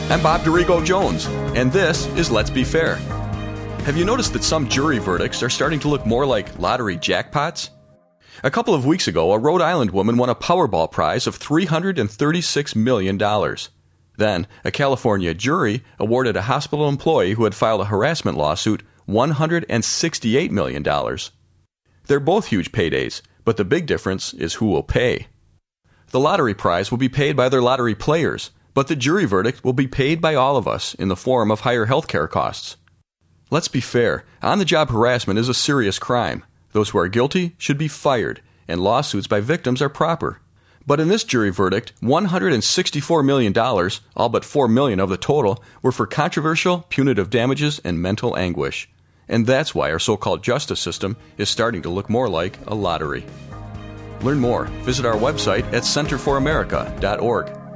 I'm Bob Dorigo Jones, and this is Let's Be Fair. Have you noticed that some jury verdicts are starting to look more like lottery jackpots? A couple of weeks ago, a Rhode Island woman won a Powerball prize of $336 million. Then, a California jury awarded a hospital employee who had filed a harassment lawsuit $168 million. They're both huge paydays, but the big difference is who will pay. The lottery prize will be paid by their lottery players, but the jury verdict will be paid by all of us in the form of higher health care costs. Let's be fair. On-the-job harassment is a serious crime. Those who are guilty should be fired, and lawsuits by victims are proper. But in this jury verdict, $164 million, all but $4 million of the total, were for controversial, punitive damages and mental anguish. And that's why our so-called justice system is starting to look more like a lottery. Learn more. Visit our website at centerforamerica.org.